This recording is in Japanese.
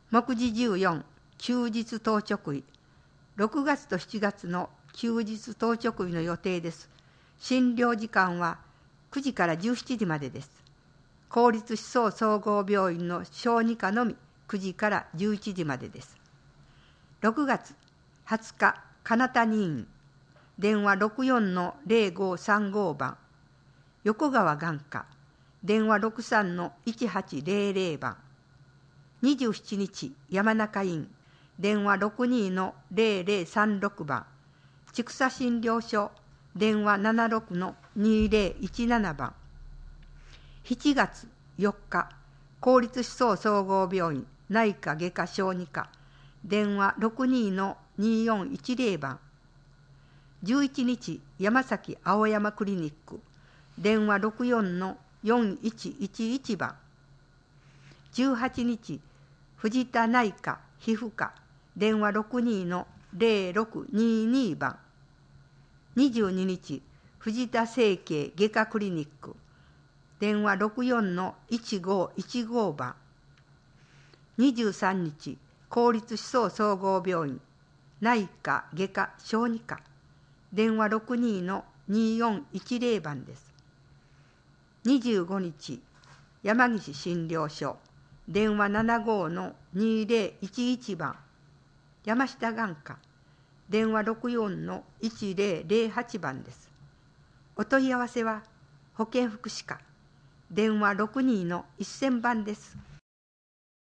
目次14、休日当直医。6月と7月の休日当直医の予定です。診療時間は9時から17時までです。公立思想総合病院の小児科のみ9時から11時までです。6月20日、金谷院。電話 64-0535 番。横川眼科。電話 63-1800 番。27日、山中院。電話 62-0036 番。千種診療所。電話 76-2017 番。7月4日、公立思想総合病院内科外科小児科。電話 62-2410 番。11日、山崎青山クリニック。電話 64-4111 番。18日、藤田内科皮膚科。電話 62-0622 番。22日、藤田整形外科クリニック。電話 64-1515 番。23日、公立思想総合病院内科外科小児科。電話 62-2410 番です。25日、山岸診療所。電話 75-2011 番。山下眼科。電話 64-1008 番です。お問い合わせは保健福祉課。電話 62-1000 番です。